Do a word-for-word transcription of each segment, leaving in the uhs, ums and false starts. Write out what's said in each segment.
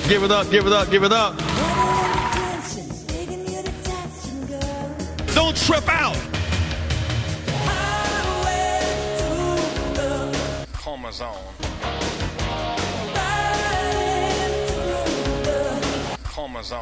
Give it up, give it up, give it up. Don't trip out. Coma zone. Coma zone.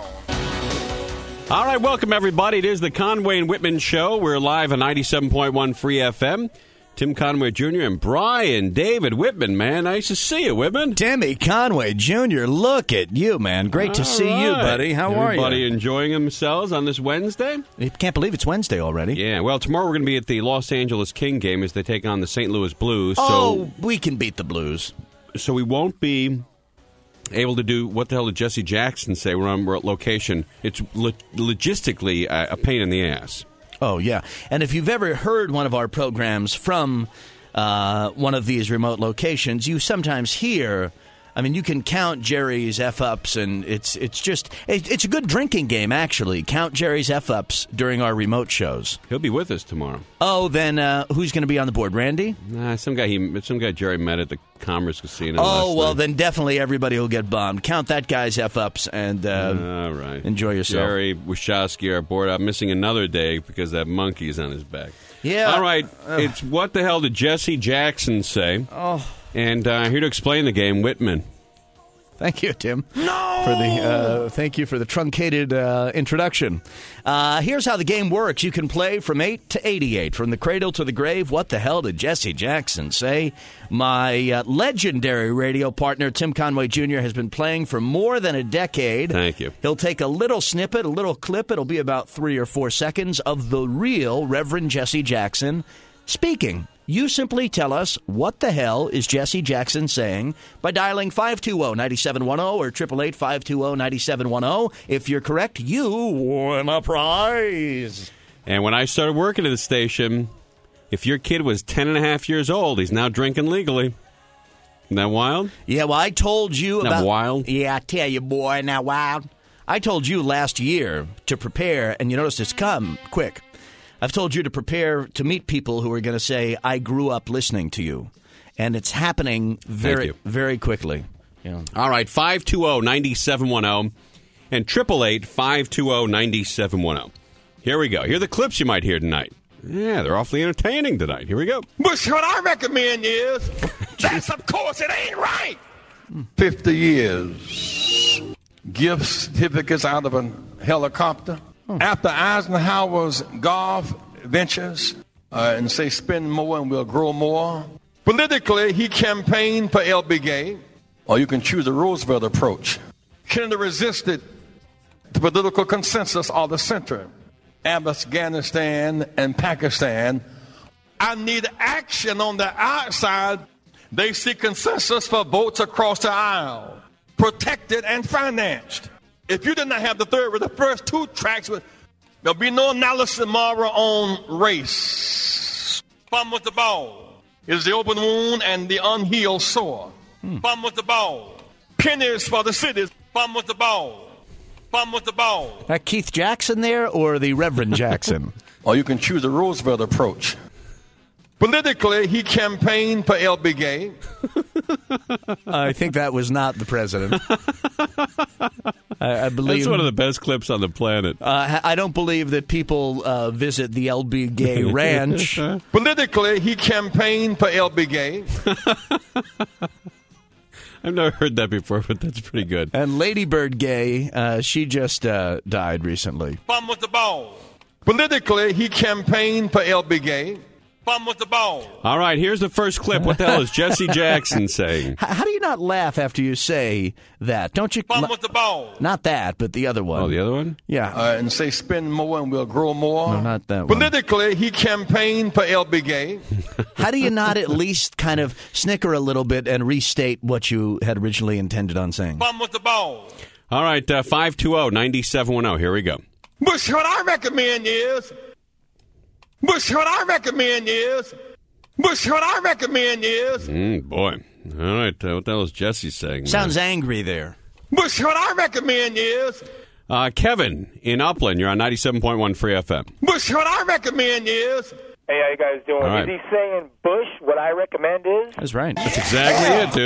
All right, welcome everybody. It is the Conway and Whitman Show. We're live on ninety-seven point one Free F M. Tim Conway Junior and Brian David Whitman, man. Nice to see you, Whitman. Timmy Conway Junior, look at you, man. Great All to see right. you, buddy. How Everybody are you? Everybody enjoying themselves on this Wednesday? I can't believe it's Wednesday already. Yeah, well, tomorrow we're going to be at the Los Angeles King game as they take on the Saint Louis Blues. Oh, so, we can beat the Blues. So we won't be able to do, what the hell did Jesse Jackson say? We're on location. It's lo- logistically a, a pain in the ass. Oh, yeah. And if you've ever heard one of our programs from uh, one of these remote locations, you sometimes hear, I mean, you can count Jerry's F-ups, and it's it's just, it, it's a good drinking game, actually. Count Jerry's F-ups during our remote shows. He'll be with us tomorrow. Oh, then uh, who's going to be on the board? Randy? Nah, some guy he, some guy Jerry met at the Commerce Casino. Oh, well, night. then definitely everybody will get bummed. Count that guy's F-ups and uh, All right. enjoy yourself. Jerry Wachowski, our board. I'm missing another day because that monkey's on his back. Yeah. All right. Uh, it's what the hell did Jesse Jackson say? Oh. And uh, here to explain the game, Whitman. Thank you, Tim. No! For the uh, thank you for the truncated uh, introduction. Uh, here's how the game works. You can play from eight to eighty-eight, from the cradle to the grave. What the hell did Jesse Jackson say? My uh, legendary radio partner, Tim Conway Junior, has been playing for more than a decade. Thank you. He'll take a little snippet, a little clip. It'll be about three or four seconds of the real Reverend Jesse Jackson speaking. You simply tell us what the hell is Jesse Jackson saying by dialing five two zero, nine seven one zero or eight eight eight, five two zero, nine seven one zero. If you're correct, you win a prize. And when I started working at the station, if your kid was ten and a half years old, he's now drinking legally. Isn't that wild? Yeah, well, I told you Isn't about... that wild? Yeah, I tell you, boy, now wild. I told you last year to prepare, and you notice it's come quick. I've told you to prepare to meet people who are going to say, I grew up listening to you. And it's happening very, very quickly. Yeah. All right, five two zero, nine seven one zero and eight eight eight, five two zero, nine seven one zero. Here we go. Here are the clips you might hear tonight. Yeah, they're awfully entertaining tonight. Here we go. But what I recommend is, that's of course it ain't right. fifty years. Gift certificates out of a helicopter. Hmm. After Eisenhower's golf ventures uh, and say spend more and we'll grow more. Politically, he campaigned for L B G A, or you can choose the Roosevelt approach. Kennedy resisted the political consensus of the center. Afghanistan and Pakistan. I need action on the outside. They see consensus for votes across the aisle, protected and financed. If you did not have the third, with the first two tracks, there'll be no analysis tomorrow on race. Fun with the ball is the open wound and the unhealed sore. Hmm. Fun with the ball. Pennies for the cities. Fun with the ball. Fun with the ball. Uh, Keith Jackson there or the Reverend Jackson? Or you can choose the Roosevelt approach. Politically, he campaigned for L B G A. I think that was not the president. I, I believe That's one of the best clips on the planet. Uh, I don't believe that people uh, visit the L B G A ranch. Politically, he campaigned for L B G A. I've never heard that before, but that's pretty good. And Lady Bird Gay, uh, she just uh, died recently. Fun with the ball. Politically, he campaigned for L B G A. Fun with the ball. All right, here's the first clip. What the hell is Jesse Jackson saying? How, how do you not laugh after you say that? Don't you? Fun la- with the ball. Not that, but the other one. Oh, the other one? Yeah. Uh, and say spend more and we'll grow more. No, not that one. Politically, he campaigned for L B G A. How do you not at least kind of snicker a little bit and restate what you had originally intended on saying? Fun with the ball. All right, uh, five two zero, nine seven one zero. Here we go. But what I recommend is, but what I recommend is, but what I recommend is. Mm, boy. All right, uh, what the hell is Jesse saying? Sounds man? angry there. But what I recommend is. Uh, Kevin in Upland, you're on ninety-seven point one Free F M. But what I recommend is. Hey, how you guys doing? Right. Is he saying Bush, what I recommend is? That's right. That's exactly it, dude.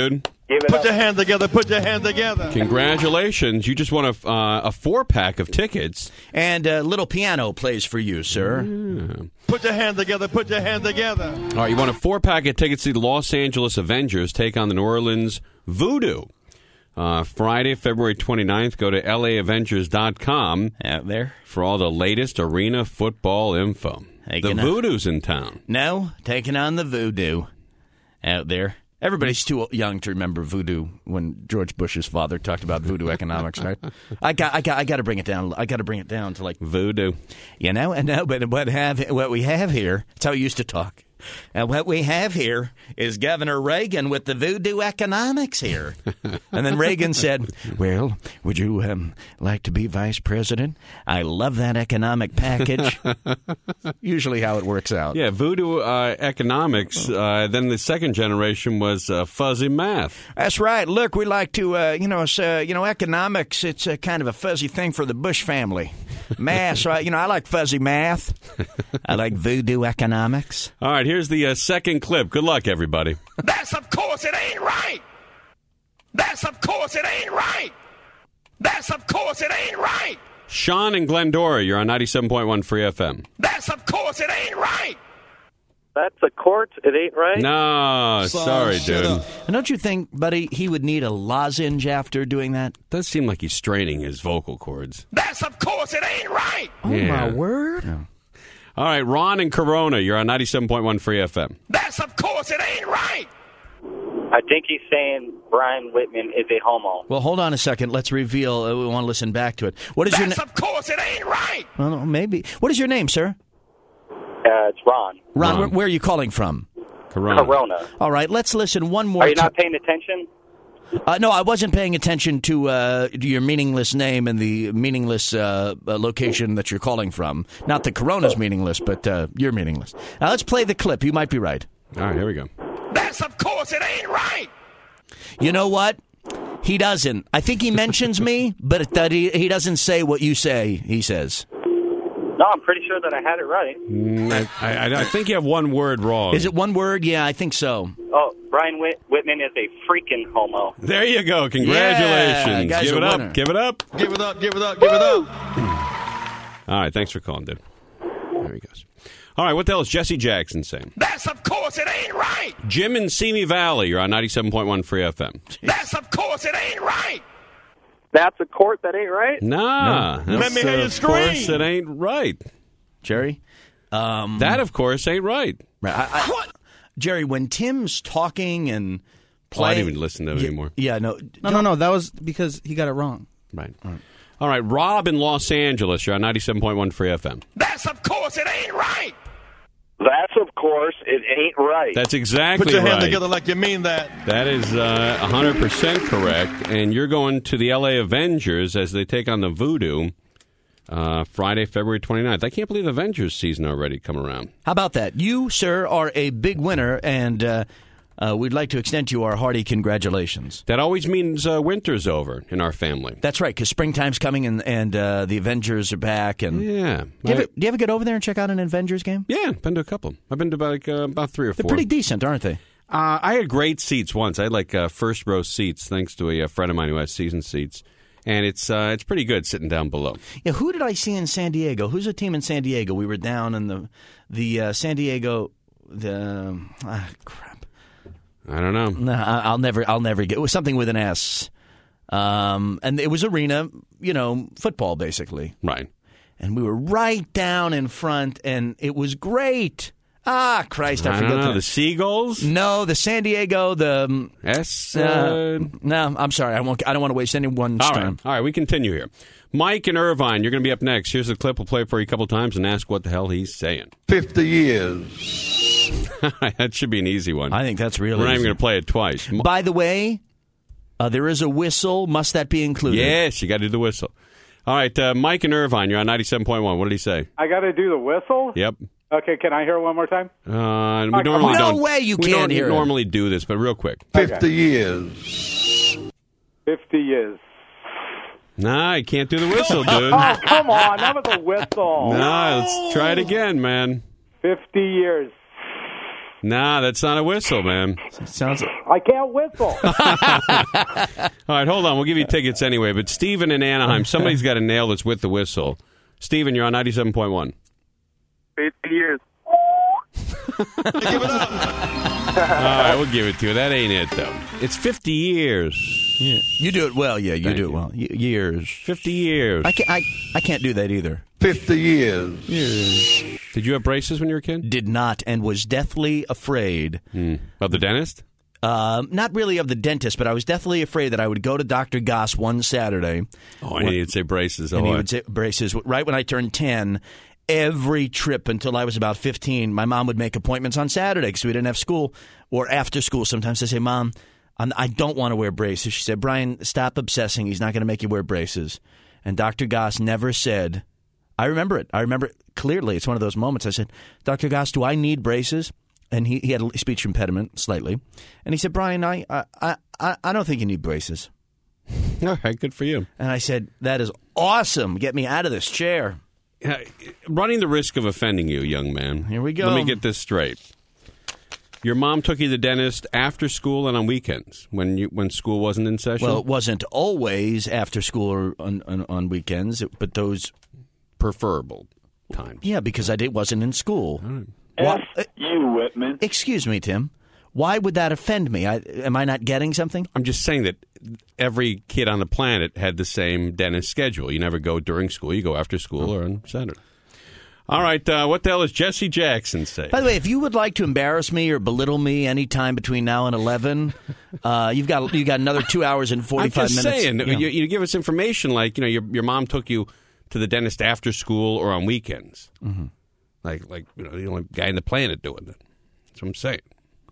Give it Put up. your hands together. Put your hands together. Congratulations. You just won a, uh, a four-pack of tickets. And a little piano plays for you, sir. Yeah. Put your hands together. Put your hands together. All right, you won a four-pack of tickets to the Los Angeles Avengers take on the New Orleans Voodoo. Uh, Friday, February twenty-ninth, go to L A Avengers dot com Out there. for all the latest arena football info. Hey, the you know- Voodoo's in town. No, taking on the Voodoo out there. Everybody's too young to remember voodoo when George Bush's father talked about voodoo economics, right? I got, I got, I got to bring it down. I got to bring it down to like Voodoo. you know, and no, but what have what we have here? That's how he used to talk. And what we have here is Governor Reagan with the voodoo economics here. And then Reagan said, well, would you um, like to be vice president? I love that economic package. Usually how it works out. Yeah, Voodoo uh, economics. Uh, then the second generation was uh, fuzzy math. That's right. Look, we like to, uh, you know, it's, uh, you know, economics, it's a kind of a fuzzy thing for the Bush family. Math, so I, you know, I like fuzzy math. I like voodoo economics. All right, here's the uh, second clip. Good luck, everybody. That's of course it ain't right. That's of course it ain't right. That's of course it ain't right. Sean and Glendora, you're on ninety-seven point one Free F M. That's of course it ain't right. That's a court. It ain't right. No, sorry, dude. And don't you think, buddy, he would need a lozenge after doing that? Does seem like he's straining his vocal cords. That's of course it ain't right. Oh, Yeah. my word. All right, Ron and Corona, you're on ninety-seven point one Free F M. That's of course it ain't right. I think he's saying Brian Whitman is a homo. Well, hold on a second. Let's reveal. Uh, we want to listen back to it. What is your That's name? of course it ain't right. Well, no, maybe. What is your name, sir? Uh, it's Ron. Ron, Ron. Where, where are you calling from? Corona. Corona. All right, let's listen one more Are you time. not paying attention? Uh, no, I wasn't paying attention to, uh, to your meaningless name and the meaningless uh, uh, location that you're calling from. Not that Corona's meaningless, but uh, you're meaningless. Now, let's play the clip. You might be right. All right, here we go. That's of course it ain't right. You know what? He doesn't. I think he mentions me, but that he, he doesn't say what you say he says. No, I'm pretty sure that I had it right. Mm, I, I, I think you have one word wrong. Is it one word? Yeah, I think so. Oh, Brian Whit- Whitman is a freaking homo. There you go. Congratulations. Yeah, guy's give a it up. winner. Give it up. Give it up. Give it up. Give it up. All right, thanks for calling, dude. There he goes. All right, what the hell is Jesse Jackson saying? That's of course it ain't right. Jim in Simi Valley, you're on ninety-seven point one Free F M. That's of course it ain't right. That's a court that ain't right? Nah. No. Let me hear you Of scream. course it ain't right. Jerry? Um, That, of course, ain't right. Right, I, I, Jerry, when Tim's talking and Oh, I playing... didn't even listen to it yeah, anymore. Yeah, no. No, no, no. That was because he got it wrong. Right. All right, Rob in Los Angeles, you're on ninety-seven point one Free F M. That's of course it ain't right. That's, of course, it ain't right. That's exactly Put your right. hand together like you mean that. That is uh, one hundred percent correct. And you're going to the L A Avengers as they take on the Voodoo uh, Friday, February twenty-ninth. I can't believe the Avengers season already come around. How about that? You, sir, are a big winner, and uh, uh, we'd like to extend to you our hearty congratulations. That always means uh, winter's over in our family. That's right, because springtime's coming, and, and uh, the Avengers are back. And Yeah. do, you ever, I- do you ever get over there and check out an Avengers game? yeah, been to a couple. I've been to about, like, uh, about three or They're four. pretty decent, aren't they? Uh, I had great seats once. I had like uh, first row seats, thanks to a, a friend of mine who has season seats, and it's uh, it's pretty good sitting down below. Yeah, who did I see in San Diego? Who's a team in San Diego? We were down in the the uh, San Diego. The ah, crap. I don't know. No, I- I'll never. I'll never get. It was something with an S. Um, and it was arena, you know, football basically. Right. And we were right down in front, and it was great. Ah, Christ, I, I forget don't know. the- The Seagulls? No, the San Diego. The um, S. uh, Uh, no, I'm sorry. I won't. I don't want to waste anyone's all time. right. All right, we continue here. Mike and Irvine, you're going to be up next. Here's the clip. We'll play it for you a couple times and ask what the hell he's saying. Fifty years. That should be an easy one. I think that's really. We're not even easy. going to play it twice. M- By the way, uh, there is a whistle. Must that be included? Yes, you got to do the whistle. All right, uh, Mike and Irvine, you're on ninety-seven point one. What did he say? I got to do the whistle? Yep. Okay, can I hear it one more time? Uh, we come normally on. No don't. way you we can't don't hear it. normally do this, but real quick. Fifty years. fifty years. Nah, you can't do the whistle, dude. Oh, come on. That was a whistle. Nah, let's try it again, man. fifty years. Nah, that's not a whistle, man. Sounds. I can't whistle. All right, hold on. We'll give you tickets anyway. But Steven in Anaheim, somebody's got to nail this with the whistle. Steven, you're on ninety-seven point one. fifty years. Give it up. All right, we'll give it to you. That ain't it, though. It's fifty years. Yeah. You do it well. Yeah, you Thank do you. it well. Y- years. fifty years. I can't. I, I can't do that either. fifty years. Did you have braces when you were a kid? Did not, and was deathly afraid. Hmm. Of the dentist? Um, not really of the dentist, but I was deathly afraid that I would go to Doctor Goss one Saturday. Oh, and he'd say braces. And oh, he I- would say braces. Right when I turned ten, every trip until I was about fifteen, my mom would make appointments on Saturday because we didn't have school, or after school. Sometimes I say, Mom, I'm, I don't want to wear braces. She said, Brian, stop obsessing. He's not going to make you wear braces. And Doctor Goss never said, I remember it. I remember it clearly. It's one of those moments. I said, Doctor Goss, do I need braces? And he, he had a speech impediment slightly. And he said, Brian, I, I, I, I don't think you need braces. All right, good for you. And I said, that is awesome. Get me out of this chair. Uh, running the risk of offending you, young man. Here we go. Let me get this straight. Your mom took you to the dentist after school and on weekends when you when school wasn't in session? Well, it wasn't always after school or on, on, on weekends, but those... preferable times. Yeah, because I did, wasn't in school. F uh, you, Whitman. Excuse me, Tim. Why would that offend me? I, am I not getting something? I'm just saying that every kid on the planet had the same dentist schedule. You never go during school. You go after school or on Saturday. All right, uh, what the hell is Jesse Jackson saying? By the way, if you would like to embarrass me or belittle me anytime between now and eleven, uh, you've got you got another two hours and forty-five I'm just minutes. saying, Yeah. you, you give us information like, you know, your, your mom took you to the dentist after school or on weekends. Mm-hmm. Like, like you know, the only guy in the planet doing that. That's what I'm saying.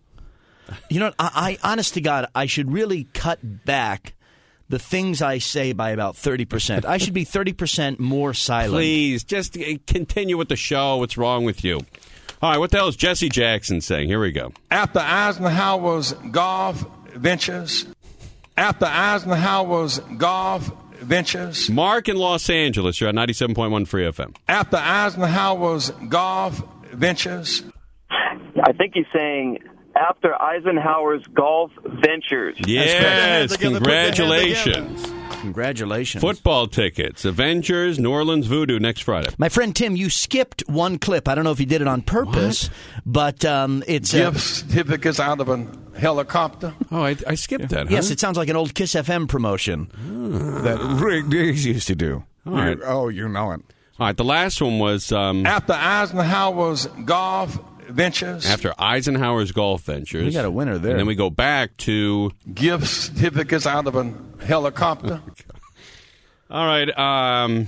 You know, I, I honest to God, I should really cut back the things I say by about thirty percent. I should be thirty percent more silent. Please, just uh, continue with the show. What's wrong with you? All right, what the hell is Jesse Jackson saying? Here we go. After Eisenhower's golf ventures, after Eisenhower's golf ventures, Mark in Los Angeles. You're on ninety-seven point one Free F M. after Eisenhower's golf ventures, I think he's saying after Eisenhower's golf ventures. Yes, Together, put your hand congratulations. Congratulations. Football tickets, Avengers, New Orleans Voodoo next Friday. My friend Tim, you skipped one clip. I don't know if you did it on purpose, but um, it's... Uh, gift certificates out of a helicopter. Oh, I, I skipped that, huh? yes, it sounds like an old Kiss F M promotion. That Rick Diggs used to do. All right. You- oh, you know it. All right, the last one was um, After Eisenhower's golf ventures, after Eisenhower's golf ventures. We got a winner there. And then we go back to... gift certificates out of a helicopter. All right, um...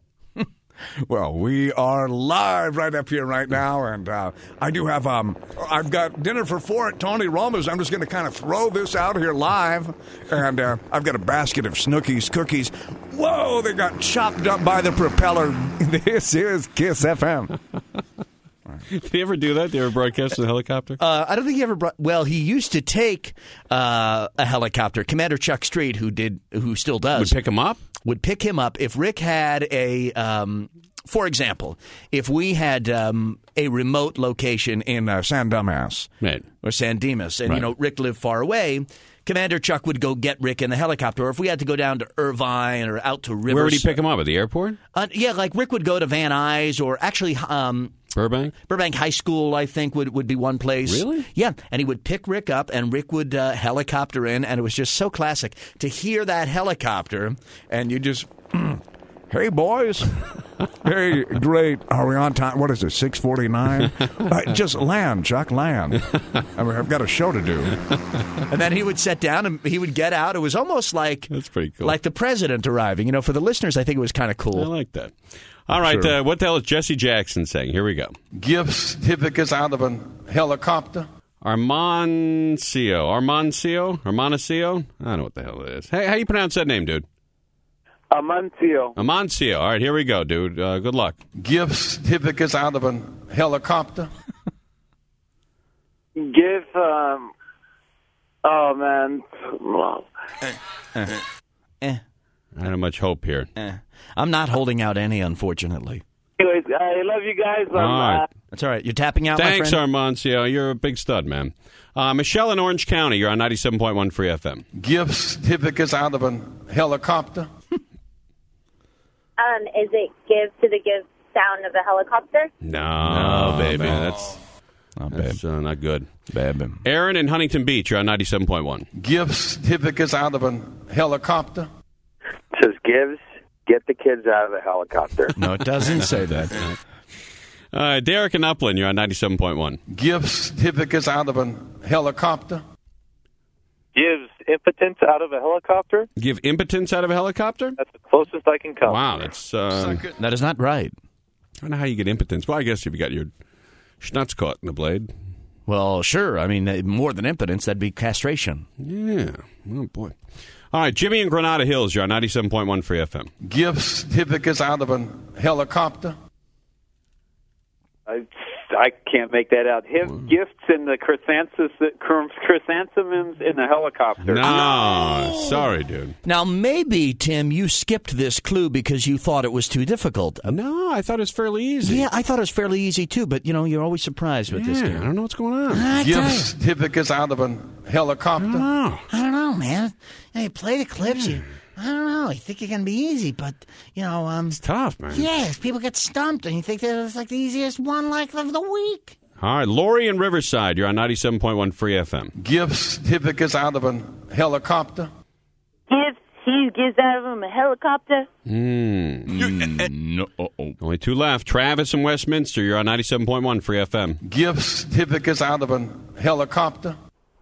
Well, we are live right up here right now, and uh, I do have um, I've got dinner for four at Tony Roma's. I'm just going to kind of throw this out here live, and uh, I've got a basket of Snookies cookies. Whoa, they got chopped up by the propeller. This is Kiss F M. Did he ever do that? Did he ever broadcast in a helicopter? Uh, I don't think he ever brought... Well, he used to take uh, a helicopter. Commander Chuck Street, who did, who still does... Would pick him up? would pick him up if Rick had a, um, for example, if we had um, a remote location in uh, San Dumbass. Right. or San Dimas, and Right. you know Rick lived far away, Commander Chuck would go get Rick in the helicopter. Or if we had to go down to Irvine or out to Rivers, Where would he pick him up? At the airport? Uh, yeah, like Rick would go to Van Nuys or actually. Um, Burbank? Burbank High School, I think, would, would be one place. Really? Yeah. And he would pick Rick up, and Rick would uh, helicopter in, and it was just so classic to hear that helicopter, and you just, Hey, boys. Hey, great. Are we on time? What is it, six forty-nine? uh, just land, Chuck, land. I mean, I've got a show to do. and then he would sit down, and he would get out. It was almost like That's pretty cool. like the president arriving. You know, for the listeners, I think it was kind of I cool. like that. All right, Sure. uh, what the hell is Jesse Jackson saying? Here we go. Gift certificates out of a helicopter. Armancio. Armancio? Armancio? I don't know what the hell it is. Hey, how you pronounce that name, dude? Amancio. Amancio. All right, here we go, dude. Uh, good luck. Gift certificates out of a helicopter. Give, um, oh, man. Eh, I don't have much hope here. eh. I'm not holding out any, unfortunately. Anyways, I love you guys. All right. That's all right. You're tapping out, Thanks, my friend. Armancio. You're a big stud, man. Uh, Michelle in Orange County. You're on ninety-seven point one Free F M. Gift certificates out of a helicopter. Um, is it give to the give sound of a helicopter? No, No, baby. no. That's, Not that's uh, not good. Baby. Aaron in Huntington Beach. You're on ninety-seven point one. Gift certificates out of a helicopter. Says gives, get the kids out of the helicopter. No, it doesn't say that. Uh, Derek in Upland. You're on ninety-seven point one. Gift certificates out of a helicopter. Gives impotence out of a helicopter? Give impotence out of a helicopter? That's the closest I can come. Wow, that's... Uh, That is not right. I don't know how you get impotence. Well, I guess if you got your schnutz caught in the blade. Well, sure. I mean, uh, more than impotence, that'd be castration. Yeah. Oh, boy. All right, Jimmy in Granada Hills. You're on ninety-seven point one Free F M. Gift certificates out of a helicopter. I, I can't make that out. Him gifts in the chrysanthemums, chrysanthemums in the helicopter. No, sorry, dude. Now, maybe, Tim, you skipped this clue because you thought it was too difficult. No, I thought it was fairly easy. Yeah, I thought it was fairly easy, too, but, you know, you're always surprised with Yeah, this I game. don't know what's going on. I Gift tell you. certificates out of a helicopter. Oh. I don't know, man. Hey, play the clips. You, I don't know. You think you're going to be easy, but, you know, um, It's tough, man. yes, people get stumped, and you think that it's like the easiest one like of the week. All right, Lori in Riverside. You're on ninety-seven point one Free F M. Gift certificates out of a helicopter. Gives, he gives out of him a helicopter? Mm. No, uh-oh. Only two left. Travis in Westminster. You're on ninety-seven point one Free F M. Gift certificates out of a helicopter.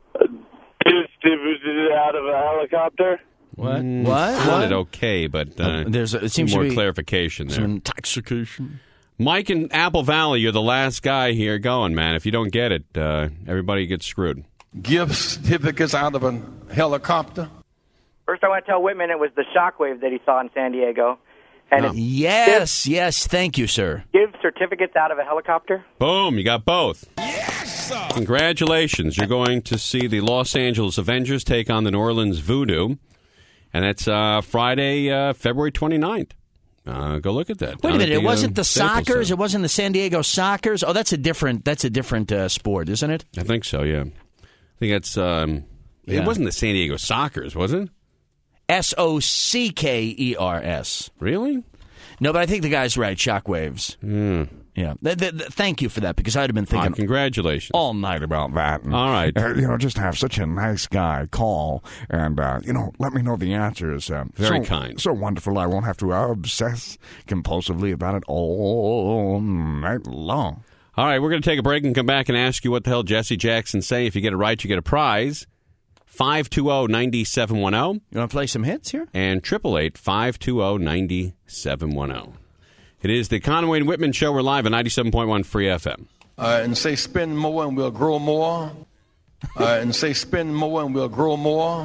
Out of a helicopter? What? Mm, What? Sounded What? okay, but uh, Uh, there's a- it seems more to be clarification Some there. intoxication. Mike in Apple Valley, you're the last guy here going, man. If you don't get it, uh, everybody gets screwed. Gift certificates out of a helicopter. First, I want to tell Whitman it was the shockwave that he saw in San Diego. And No. it's Yes, yes. Thank you, sir. give certificates out of a helicopter. Boom, you got both. Yes! Congratulations. You're going to see the Los Angeles Avengers take on the New Orleans Voodoo. And that's uh, Friday, uh, February twenty-ninth. Uh, go look at that. Wait a Down minute. at It wasn't uh, the Staples Sockers. Center. It wasn't the San Diego Sockers. Oh, that's a different. That's a different uh, sport, isn't it? I think so, yeah. I think that's... Um, Yeah. It wasn't the San Diego Sockers, was it? S O C K E R S. Really? No, but I think the guy's right. Shockwaves. Mm. Yeah. Th- th- th- thank you for that because I'd have been thinking Ah, congratulations. all night about that. And, All right. Uh, you know, just have such a nice guy call and, uh, you know, let me know the answers. Uh, Very so, kind. So wonderful. I won't have to uh, obsess compulsively about it all night long. All right, we're going to take a break and come back and ask you what the hell Jesse Jackson say. If you get it right, you get a prize. five two zero, nine seven one zero. You want to play some hits here? And eight eight eight, five two zero, nine seven one zero. It is the Conway and Whitman Show. We're live at ninety-seven point one Free F M. Uh, and say spend more and we'll grow more. Uh, and say spend more and we'll grow more.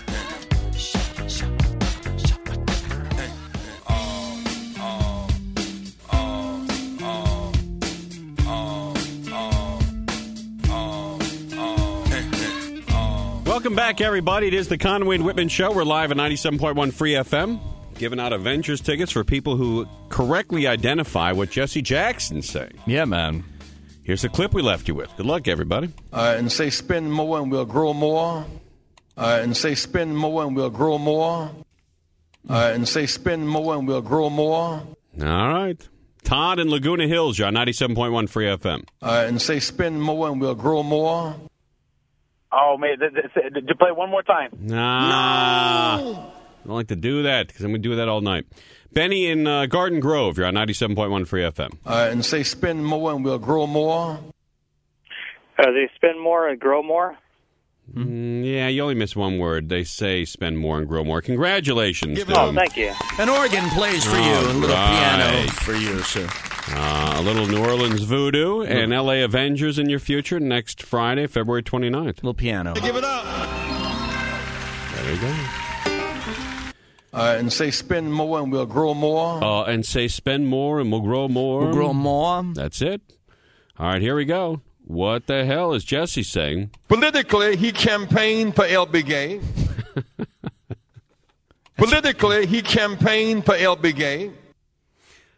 Welcome back, everybody. It is the Conway and Whitman Show. We're live at ninety-seven point one Free F M, giving out Avengers tickets for people who correctly identify what Jesse Jackson's saying. Yeah, man. Here's the clip we left you with. Good luck, everybody. Uh, and say spend more and we'll grow more. Uh, and say spend more and we'll grow more. Uh, and say spend more and we'll grow more. All right. Todd in Laguna Hills, you're on ninety-seven point one Free F M. Uh, and say spend more and we'll grow more. Oh, man. Th- th- did you play one more time? Nah. No. I don't like to do that because I'm going to do that all night. Benny in uh, Garden Grove, you're on ninety-seven point one Free F M. Uh, and say spend more and we'll grow more. Uh, they spend more and grow more. Mm, yeah, you only miss one word. They say spend more and grow more. Congratulations. Give it up. Oh, thank you. An organ plays for you, All a little right. piano for you, sir. Uh, a little New Orleans Voodoo and L A Avengers in your future next Friday, February twenty-ninth. Little piano. Give it up. There you go. Uh, and say spend more and we'll grow more. Uh, and say spend more and we'll grow more. We'll grow more. That's it. All right, here we go. What the hell is Jesse saying? Politically, he campaigned for L B Gay. Politically, he campaigned for L B Gay.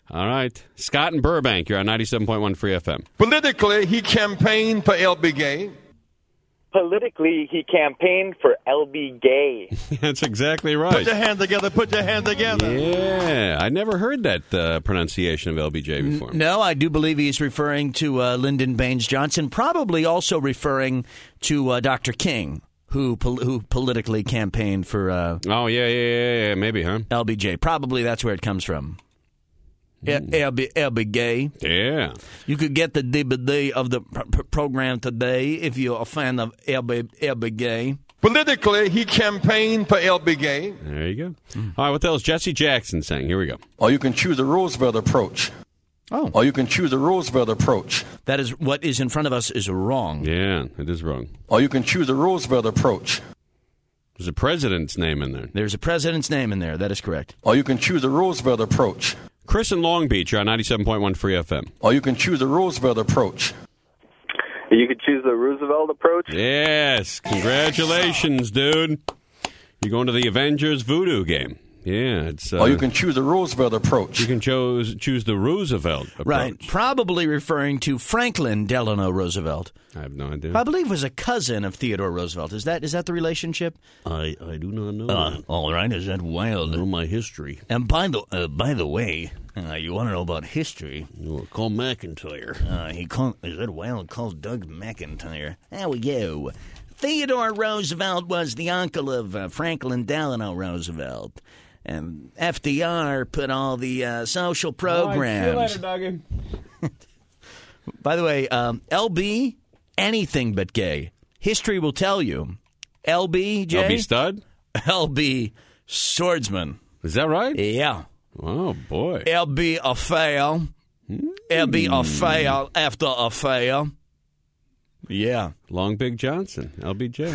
All right. Scott in Burbank, you're on ninety-seven point one Free F M. Politically, he campaigned for L B Gay. Politically, he campaigned for L B Gay. That's exactly right. Put your hand together. Put your hand together. Yeah. I never heard that uh, pronunciation of L B J before. No, I do believe he's referring to uh, Lyndon Baines Johnson, probably also referring to uh, Doctor King, who pol- who politically campaigned for uh, Oh, yeah, yeah, yeah, yeah, maybe, huh? L B J. Probably that's where it comes from. Mm. L B, L B Gay. Yeah. You could get the D V D of the pr- pr- program today if you're a fan of L B, L B Gay. Politically, he campaigned for L B Gay. There you go. Mm. All right, what the hell is Jesse Jackson saying? Here we go. Or you can choose the Roosevelt approach. Oh. Or you can choose the Roosevelt approach. That is what is in front of us is wrong. Yeah, it is wrong. Or you can choose the Roosevelt approach. There's a president's name in there. There's a president's name in there. That is correct. Or you can choose the Roosevelt approach. Chris in Long Beach, you're on ninety-seven point one Free F M. Or you can choose the Roosevelt approach. You could choose the Roosevelt approach? Yes. Congratulations, dude. You're going to the Avengers Voodoo game. Yeah, it's. Uh, or you can choose the Roosevelt approach. You can choose choose the Roosevelt approach. Right. Probably referring to Franklin Delano Roosevelt. I have no idea. I believe was a cousin of Theodore Roosevelt. Is that is that the relationship? I, I do not know. Uh, all right. Is that wild? I know my history. And by the uh, by the way, uh, you want to know about history? Well, call McIntyre. Uh, he called. Is that wild? Called Doug McIntyre. There we go. Theodore Roosevelt was the uncle of uh, Franklin Delano Roosevelt. And F D R put all the uh, social programs. All right, see you later, Dougie. By the way, um, L B, anything but gay. History will tell you. L B, J? L B Stud? L B Swordsman. Is that right? Yeah. Oh, boy. L B a fail. Mm. L B a fail after a fail. Yeah. Long Big Johnson, L B J.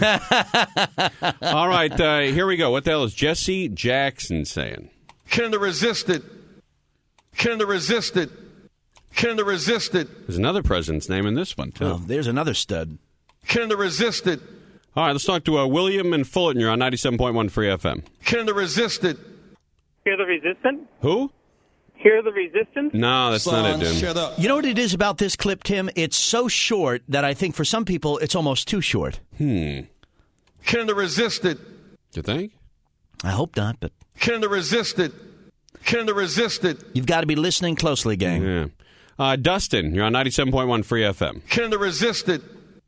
All right, uh, here we go. What the hell is Jesse Jackson saying? Can the resisted? Can the resisted? Can the resisted? There's another president's name in this one, too. Oh, there's another stud. Can the resisted? All right, let's talk to uh, William and Fullerton. You're on ninety-seven point one Free F M. Can the resisted? Hear the resistant? Who? Hear the resistance? No, that's Son, not it, dude. Shut up. You know what it is about this clip, Tim? It's so short that I think for some people it's almost too short. Hmm. Can the resisted? You think? I hope not, but... Can the resisted? Can the resisted? You've got to be listening closely, gang. Yeah. Uh, Dustin, you're on ninety-seven point one Free F M. Can the resisted?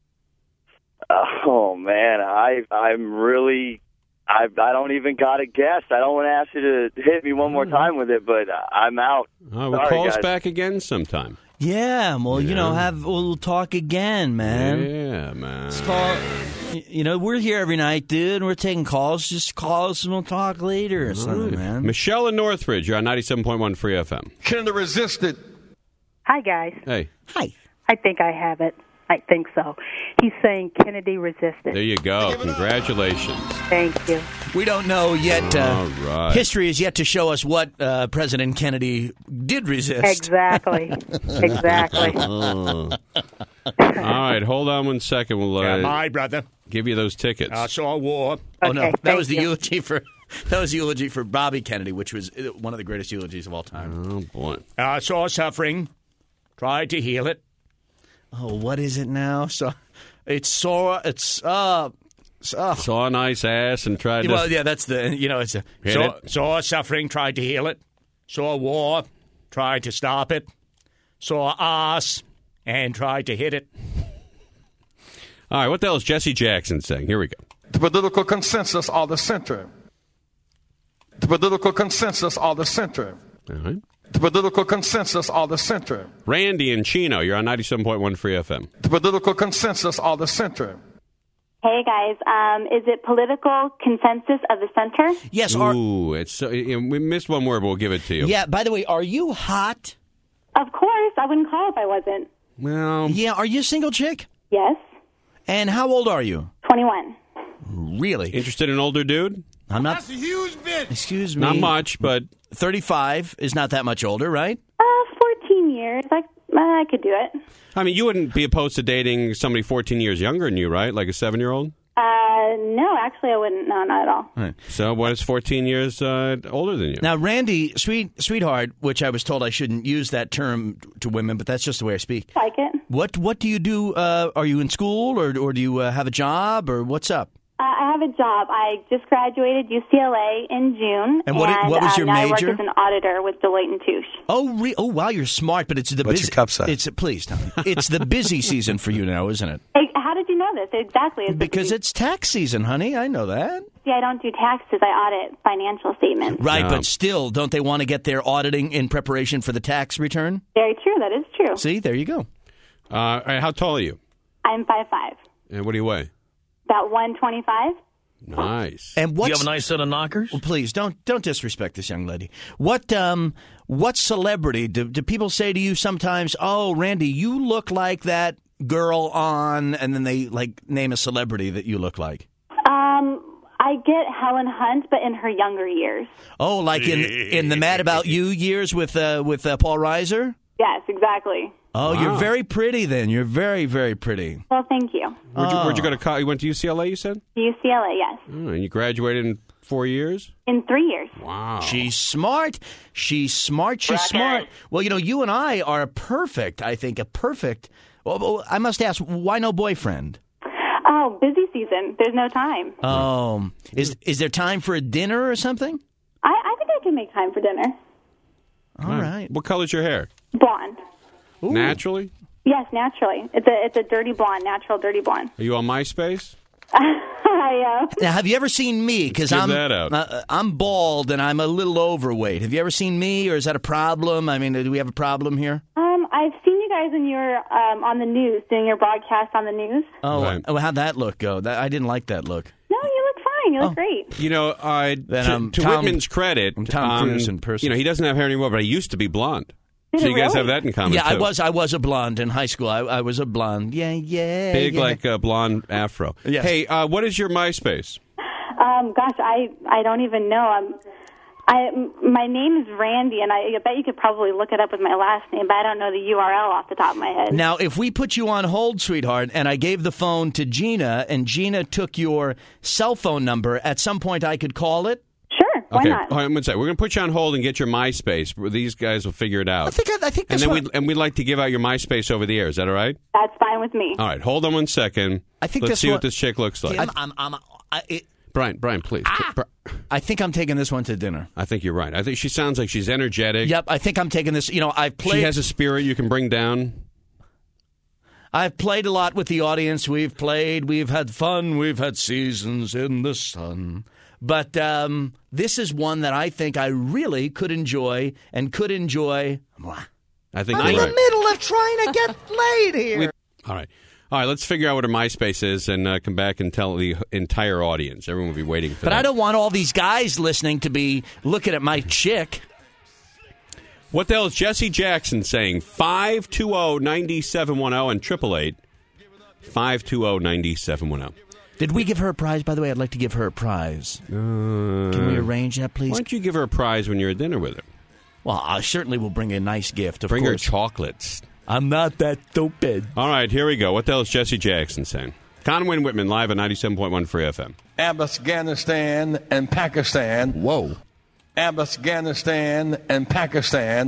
Oh, man, I, I'm really... I I don't even got a guess. I don't want to ask you to hit me one more time with it, but I'm out. Oh, well, Sorry, call us guys. back again sometime. Yeah, well, Yeah. you know, have we'll talk again, man. Yeah, man. Just call, you know, we're here every night, dude, and we're taking calls. Just call us and we'll talk later or something, Right. man. Michelle in Northridge, you're on ninety-seven point one Free F M. Can the resisted? Hi, guys. Hey, Hi. I think I have it. I think so. He's saying Kennedy resisted. there you go. Congratulations. Thank you. We don't know yet. Uh, All right. History is yet to show us what uh, President Kennedy did resist. Exactly. exactly. Oh. All right, hold on one second. We'll uh, my brother. give you those tickets. I saw war. Oh no, Okay, that thank was the you. eulogy for that was the eulogy for Bobby Kennedy, which was uh, one of the greatest eulogies of all time. Oh, boy. I saw suffering. Tried to heal it. Oh, what is it now? So it's sore. It's uh, uh Saw a nice ass and tried to... well, yeah, that's the you know it's a Hit Saw, it. saw suffering. Tried to heal it. Saw war. Tried to stop it. Saw ass and tried to hit it. All right, what the hell is Jesse Jackson saying? Here we go. The political consensus or the center. The political consensus or the center. All right. The political consensus or the center. Randy in Chino, you're on ninety-seven point one Free F M. The political consensus or the center. Hey, guys. Um, is it political consensus of the center? yes. Are, Ooh, it's so, we missed one word, but we'll give it to you. yeah. By the way, are you hot? Of course. I wouldn't call if I wasn't. Well, Yeah. Are you a single chick? Yes. And how old are you? twenty-one. Really? interested in an older dude? I'm not. That's a huge bit. Excuse me. Not much, but thirty-five is not that much older, right? Uh, fourteen years. I, uh, I could do it. I mean, you wouldn't be opposed to dating somebody fourteen years younger than you, right? Like a seven-year-old? Uh, no, actually, I wouldn't. No, not at all. Right. So what is fourteen years uh, older than you? Now, Randy, sweet sweetheart, which I was told I shouldn't use that term to women, but that's just the way I speak. Like it. What What do you do? Uh, are you in school, or or do you uh, have a job, or what's up? Uh, I have a job. I just graduated U C L A in June. And what- and, what was your uh, now major? I work as an auditor with Deloitte and Touche. Oh, re- oh, wow, you're smart, but it's the What's busy. your cup size? It's please, Tommy. It's the busy season for you now, isn't it? Hey, how did you know this? Exactly. It's Because it's tax season, honey. I know that. See, I don't do taxes. I audit financial statements. Right, No. but still, don't they want to get their auditing in preparation for the tax return? Very true. That is true. See, there you go. Uh, all right, how tall are you? I'm five five. And what do you weigh? About one twenty-five. Nice. And what's, You have a nice set of knockers? Well, please don't don't disrespect this young lady. What um what celebrity do, do people say to you sometimes? Oh, Randy, you look like that girl on, and then they like name a celebrity that you look like. Um, I get Helen Hunt, but in her younger years. Oh, like in in the Mad About You years with uh, with uh, Paul Reiser. Yes, exactly. Oh, Wow. you're very pretty. Then you're very very pretty. Well, thank you. Where'd you, where'd you Oh. go to college? You went to U C L A, you said? U C L A, yes. Oh, and you graduated in four years? In three years. Wow. She's smart. She's smart. She's smart. Well, you know, you and I are a perfect, I think, a perfect. Well, well, I must ask, why no boyfriend? Oh, busy season. There's no time. Um, is is there time for a dinner or something? I, I think I can make time for dinner. All right. What color's your hair? Blonde. Naturally? Yes, naturally. It's a it's a dirty blonde, natural dirty blonde. Are you on MySpace? I, uh, Now, have you ever seen me? Because Give I'm that out. Uh, I'm bald and I'm a little overweight. Have you ever seen me, or is that a problem? I mean, do we have a problem here? um, I've seen you guys when you were um, on the news, doing your broadcast on the news. Oh, Right. oh how'd that look go? That, I didn't like that look. No, you look fine. You look Oh. great. You know, uh, Then, to, um, to Tom- Whitman's credit, I'm Tom um, Cruise in person. You know, he doesn't have hair anymore, but he used to be blonde. Did So it you guys really? have that in common, Yeah, I too. was I was a blonde in high school. I, I was a blonde. Yeah, yeah. Big, yeah. like a blonde afro. Yes. Hey, uh, what is your MySpace? Um, gosh, I I don't even know. Um, I my name is Randy, and I, I bet you could probably look it up with my last name, but I don't know the U R L off the top of my head. Now, if we put you on hold, sweetheart, and I gave the phone to Gina, and Gina took your cell phone number, at some point I could call it? Sure, why okay, not? hold on one second. We're going to put you on hold and get your MySpace. These guys will figure it out. I think I, I think and that's then what, we and we'd like to give out your MySpace over the air. Is that all right? That's fine with me. All right. Hold on one second. I think Let's that's see what- what this chick looks like. I'm, I'm, I'm, I, it, Brian, Brian, please. Bri- I think I'm taking this one to dinner. I think you're right. I think she sounds like she's energetic. Yep, I think I'm taking this. You know, I've played. She has a spirit you can bring down. I've played a lot with the audience. We've played. We've had fun. We've had seasons in the sun. But um, this is one that I think I really could enjoy and could enjoy. I think I'm in you're the right. middle of trying to get laid here. We- all right. All right, let's figure out what her MySpace is and uh, come back and tell the entire audience. Everyone will be waiting for But that. I don't want all these guys listening to be looking at my chick. What the hell is Jesse Jackson saying? five two zero, nine seven one zero and triple eight five two zero, nine seven one zero. Did we give her a prize? By the way, I'd like to give her a prize. Uh, Can we arrange that, please? Why don't you give her a prize when you're at dinner with her? Well, I certainly will bring a nice gift, of Bring course. her chocolates. I'm not that stupid. All right, here we go. What the hell is Jesse Jackson saying? Conway and Whitman live at ninety-seven point one Free F M. Afghanistan and Pakistan. Whoa. Afghanistan and Pakistan.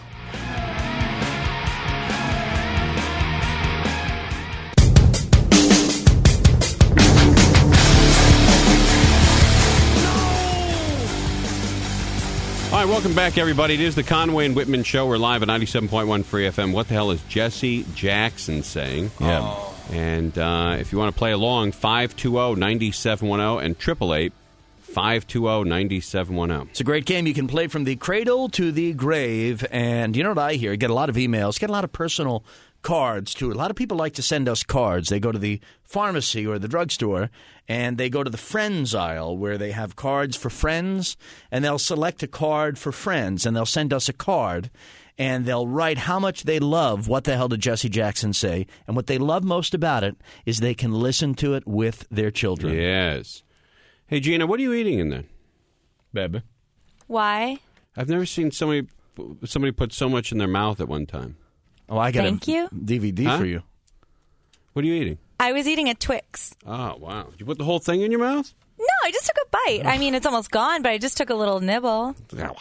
All right, welcome back, everybody. It is the Conway and Whitman Show. We're live at ninety-seven point one Free F M. What the hell is Jesse Jackson saying? Yeah. And uh, if you want to play along, five two zero, nine seven one zero and triple eight five two zero, nine seven one zero. It's a great game. You can play from the cradle to the grave. And you know what I hear? I get a lot of emails, get a lot of personal cards, too. A lot of people like to send us cards. They go to the pharmacy or the drugstore, and they go to the friends aisle where they have cards for friends, and they'll select a card for friends, and they'll send us a card, and they'll write how much they love What the Hell Did Jesse Jackson Say? And what they love most about it is they can listen to it with their children. Yes. Hey, Gina, what are you eating in there? Baby. Why? I've never seen somebody somebody put so much in their mouth at one time. Oh, I got Thank a you. D V D Huh? for you. What are you eating? I was eating a Twix. Oh, wow. Did you put the whole thing in your mouth? No, I just took a bite. I mean, it's almost gone, but I just took a little nibble. No,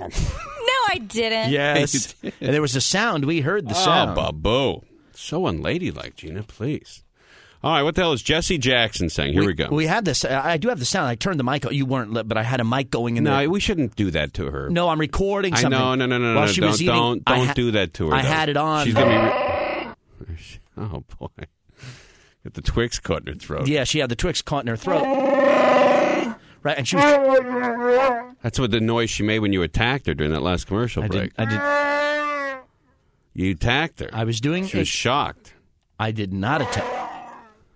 I didn't. Yes. And there was a sound. We heard the Oh, sound. Babu. So unladylike, Gina, please. All right, what the hell is Jesse Jackson saying? Here we, we go. We had this. I do have the sound. I turned the mic on. You weren't, but I had a mic going in no, there. No, we shouldn't do that to her. No, I'm recording something. I know, no, no, no, While no. she Don't, was eating, don't, don't ha- do that to her. I though. had it on. She's going to be... Re- oh, boy. Get the Twix caught in her throat. Yeah, she had the Twix caught in her throat. Right, and she was... That's what the noise she made when you attacked her during that last commercial I break. Did, I did. You attacked her. I was doing... She was a, shocked. I did not attack...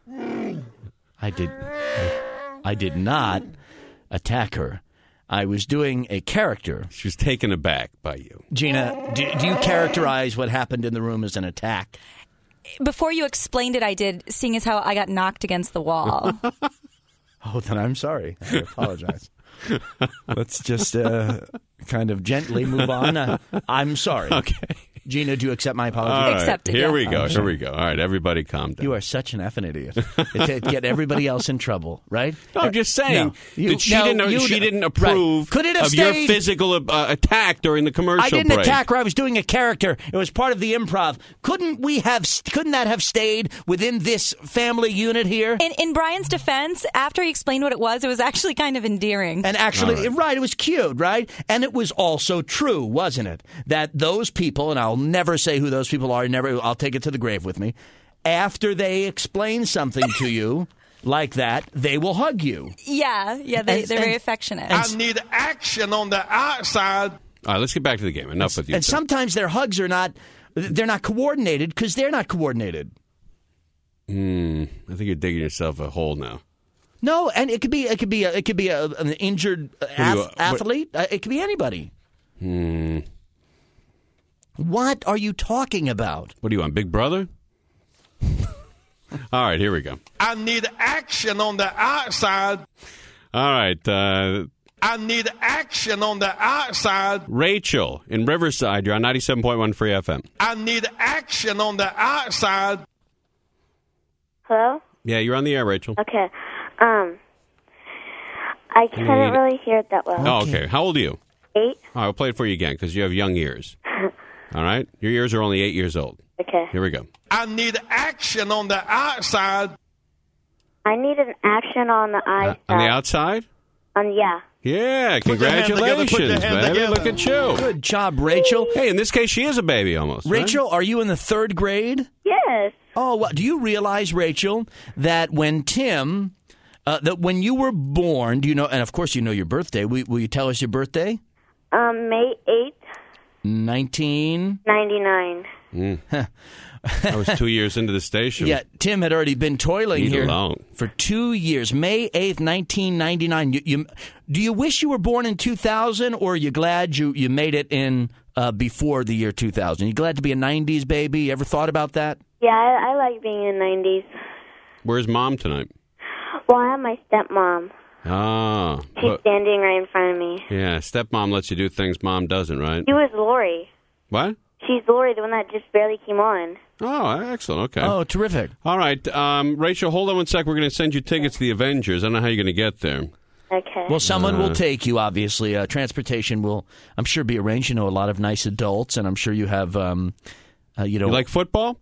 I did... I did not attack her. I was doing a character. She was taken aback by you. Gina, do, do you characterize what happened in the room as an attack? Before you explained it, I did, seeing as how I got knocked against the wall. Oh, then I'm sorry. I apologize. Let's just uh, kind of gently move on. Uh, I'm sorry. Okay. Gina, do you accept my apology? All right. Accepted, Here yeah. we go. Here we go. All right, everybody calm down. You are such an effing idiot. To get everybody else in trouble, right? No, I'm just saying No. You- that she, no, didn't, you- she didn't approve right. Could it have of your stayed- physical uh, attack during the commercial I didn't break. attack her. I was doing a character. It was part of the improv. Couldn't we have? Couldn't that have stayed within this family unit here? In, in Brian's defense, after he explained what it was, it was actually kind of endearing. And actually, All right. right, it was cute, right? And it was also true, wasn't it? That those people, and I'll never say who those people are, never, I'll take it to the grave with me, after they explain something to you like that, they will hug you. Yeah, yeah, they, And- they're very and- affectionate. I need action on the outside. All right, let's get back to the game. Enough with you. And two. sometimes their hugs are not, they're not coordinated because they're not coordinated. Mm, I think you're digging yourself a hole now. No, and it could be, it could be, a, it could be a, an injured ath- you, uh, what- athlete. Uh, it could be anybody. Hmm. What are you talking about? What are you on, Big Brother? All right, here we go. I need action on the outside. All right, uh, I need action on the outside. Rachel in Riverside. You're on ninety-seven point one Free F M. I need action on the outside. Hello? Yeah, you're on the air, Rachel. Okay. Um, I couldn't need- really hear it that well. Oh, okay. How old are you? Eight? All right, I'll play it for you again because you have young ears. All right? Your ears are only eight years old. Okay. Here we go. I need action on the outside. I need an action on the eye Uh, on the outside? On, yeah. Yeah, Put your hand together, congratulations, put your hand baby. together. Look at you. Good job, Rachel. Hey, in this case, she is a baby almost. right? Rachel, are you in the third grade? Yes. Oh, well, do you realize, Rachel, that when Tim, uh, that when you were born, do you know, and of course you know your birthday. Will, will you tell us your birthday? Um, May eighth, nineteen ninety-nine. Mm. I was two years into the station. Yeah, Tim had already been toiling Leave it here alone. for two years. May eighth, nineteen ninety-nine. You, you, do you wish you were born in two thousand, or are you glad you, you made it in uh, before the year two thousand? You glad to be a nineties baby? You ever thought about that? Yeah, I, I like being in the nineties. Where's Mom tonight? Well, I have my stepmom. Ah. She's Well, standing right in front of me. yeah, stepmom lets you do things Mom doesn't, right? She was Lori. What? She's Lori, the one that just barely came on. Oh, excellent. Okay. Oh, terrific. All right. Um, Rachel, hold on one sec. We're going to send you tickets to the Avengers. I don't know how you're going to get there. Okay. Well, someone Uh, will take you, obviously. Uh, transportation will, I'm sure, be arranged. You know, a lot of nice adults, and I'm sure you have, um, uh, you know. You like football?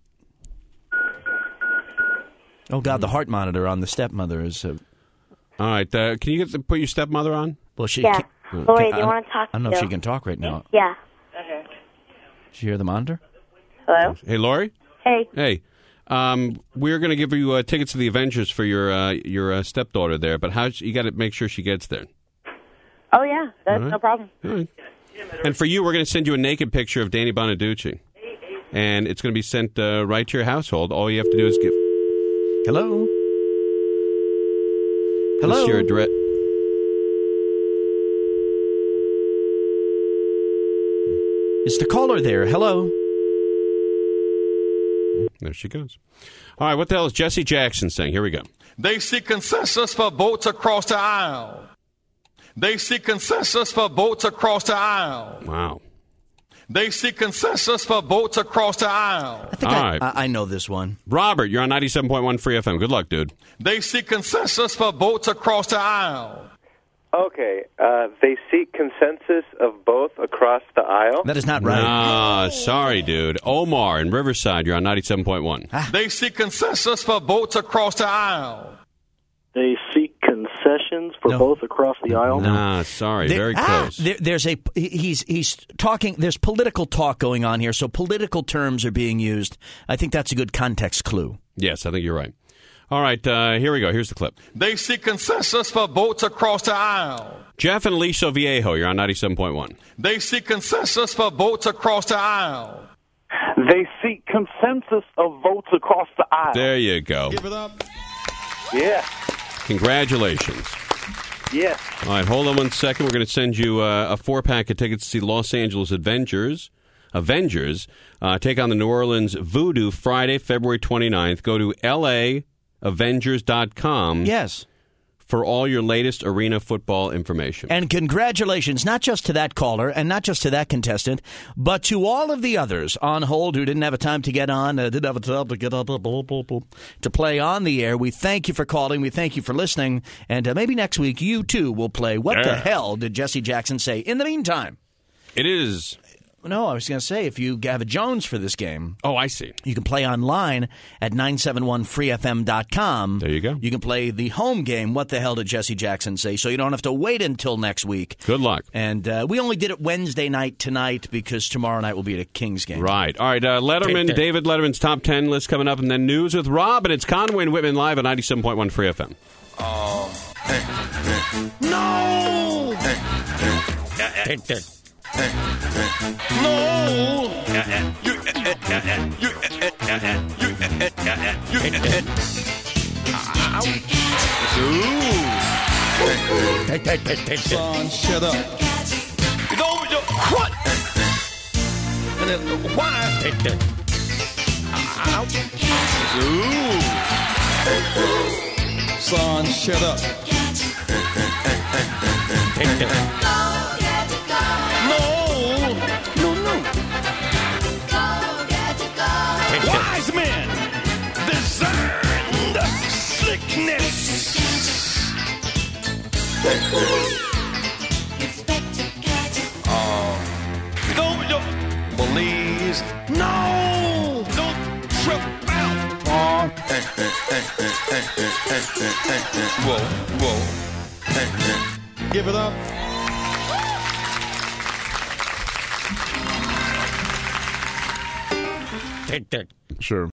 Oh, God, the heart monitor on the stepmother is. Uh, All right. Uh, can you get the, put your stepmother on? well, she. Yeah. Can, Lori, can- do you I- want to talk I don't know to if you? she can talk right now. Yeah. Did you hear the monitor? Hello? Hey, Lori? Hey. Hey. Um, we're going to give you uh, tickets to the Avengers for your uh, your uh, stepdaughter there, but how you got to make sure she gets there. Oh, yeah. That's All right. no problem. All right. And for you, we're going to send you a naked picture of Danny Bonaducci. And it's going to be sent uh, right to your household. All you have to do is give... Hello? Hello? What's your address? Is the caller there? Hello? There she goes. All right, what the hell is Jesse Jackson saying? Here we go. They seek consensus for votes across the aisle. They seek consensus for votes across the aisle. Wow. They seek consensus for votes across the aisle. I think All I, right. I, I know this one. Robert, you're on ninety-seven point one Free F M. Good luck, dude. They seek consensus for votes across the aisle. Okay, uh, they seek consensus of both across the aisle. That is not right. Ah, sorry, dude. Omar in Riverside, you're on ninety-seven point one. They seek consensus for votes across the aisle. They seek concessions for No. both across the aisle. Ah, sorry. There- Very ah, close. there- there's a he's he's talking. There's political talk going on here, so political terms are being used. I think that's a good context clue. Yes, I think you're right. All right, uh, here we go. Here's the clip. They seek consensus for votes across the aisle. Jeff and Alicia Viejo, you're on ninety-seven point one. They seek consensus for votes across the aisle. They seek consensus of votes across the aisle. There you go. Give it up. Yeah. Congratulations. Yes. All right, hold on one second. We're going to send you uh, a four-pack of tickets to see Los Angeles Avengers. Avengers uh, take on the New Orleans Voodoo Friday, February twenty-ninth. Go to L A Avengers dot com. Yes. For all your latest arena football information. And congratulations, not just to that caller and not just to that contestant, but to all of the others on hold who didn't have a time to get on, uh, didn't have a time to get up, blah, blah, blah, blah, to play on the air. We thank you for calling. We thank you for listening. And uh, maybe next week you, too, will play What Yeah. the Hell Did Jesse Jackson Say? In the meantime. It is. No, I was going to say, if you have a Jones for this game. Oh, I see. You can play online at nine seven one free f m dot com. There you go. You can play the home game, What the Hell Did Jesse Jackson Say? So you don't have to wait until next week. Good luck. And uh, we only did it Wednesday night tonight because tomorrow night will be at a Kings game. Right. All right. Uh, Letterman, David Letterman's top ten list coming up, and then news with Rob, and it's Conway and Whitman live at ninety-seven point one Free F M. Oh. No! No. Son, shut up. You know, you what? And then why? Ooh. Son, shut up. No. No, no. Wise men discern slickness. Oh, don't, don't, please. No, don't trip out. Oh. Whoa, whoa. Give it up. Sure.